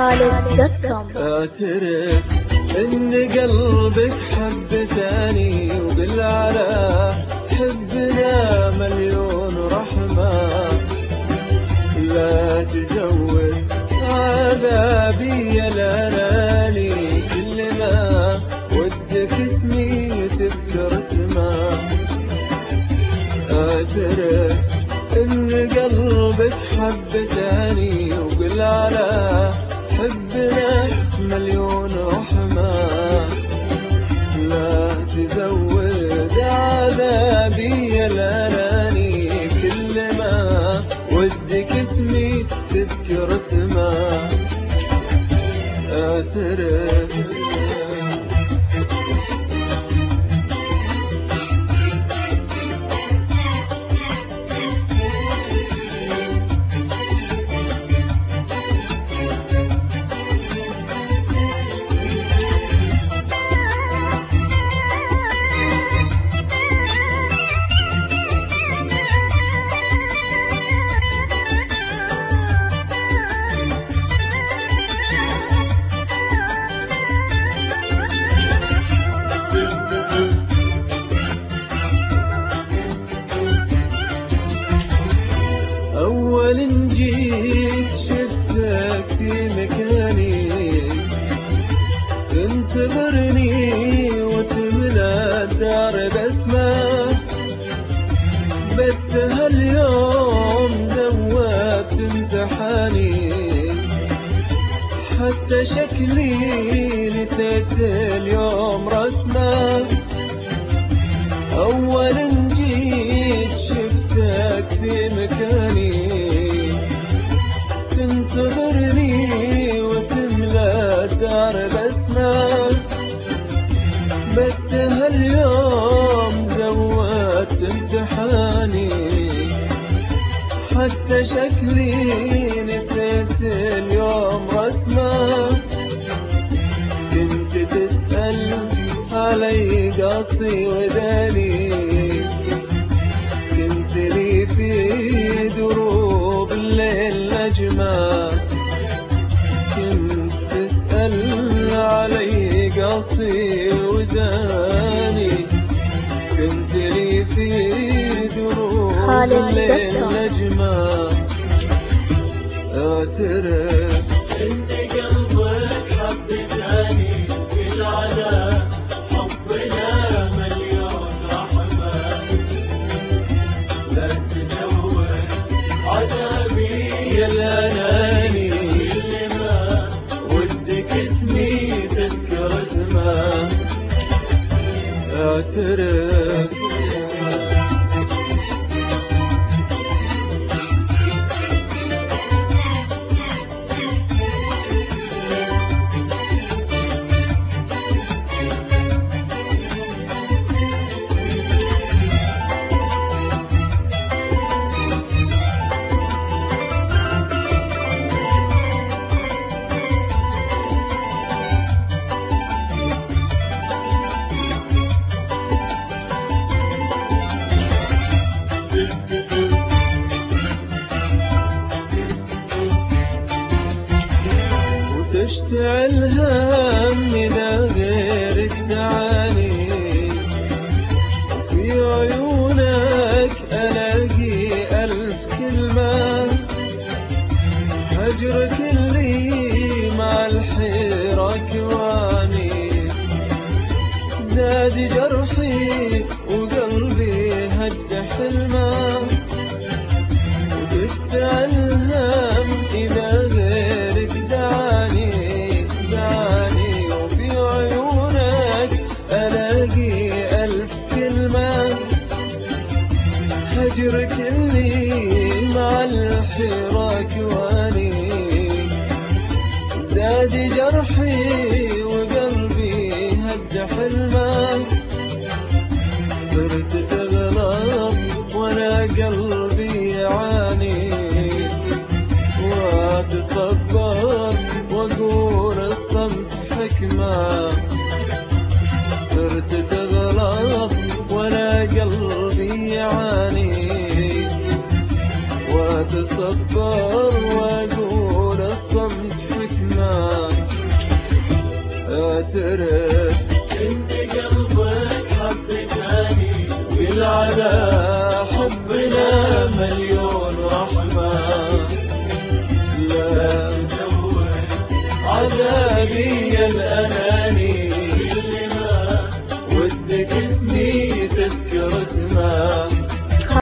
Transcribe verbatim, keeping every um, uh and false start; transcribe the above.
خالد دوت كوم. اعترف ان قلبك حب ثاني، وقل على حبنا مليون رحمة. لا تزود عذابي الاناني، كل ما ودك اسمي تذكر اسمه. اعترف ان قلبك حب ثاني، وقل على حبنا مليون رحمة. لا تزود عذابي الاناني، كل ما ودك اسمي تذكر اسمه. اعترف أول جيت شفتك في مكاني، تنتظرني وتملى الدار باسمك. بس هاليوم زودت امتحاني، حتى شكلي نسيت اليوم رسمك. أول جيت شفتك في مكاني، تنتظرني وتملى الدار باسمك. بس هاليوم زودت امتحاني، حتى شكلي نسيت اليوم رسمك. كنت تسأل علي قصي وداني، كنت لي في دروب الليل نجمة. كنت تسأل علي قصي وداني، كنت لي في دروب الليل نجمة. اعترف ان قلبك حب ثاني، قل على حبنا مليون رحمة. لا تزود عذابي الاناني، كل ما ودك اسمي تذكر اسمه. اعترف تشتعل هم إذا غيرك دعاني، وفي عيونك ألاقي ألف كلمة. هجرك اللي مع الحيرة كواني، زاد جرحي وقلبي هد حلمه. وتشتعل هم إذا غيرك دعاني، هجرك اللي مع الحراك واني، زاد جرحي وقلبي هد حلمه. صرت تغلط وانا قلبي يعاني، واتصبر واقول الصمت حكمه. صرت تغلط وانا قلبي يعاني، واتصبر